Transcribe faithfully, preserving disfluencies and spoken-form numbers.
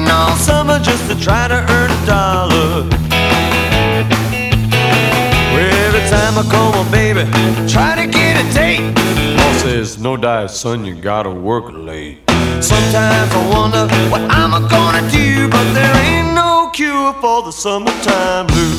all summer just to try to earn a dollar. Every time I call my baby, try to get a date, boss says, no diet, son, you gotta work late. Sometimes I wonder what I'm gonna do, but there ain't no cure for the summertime blues.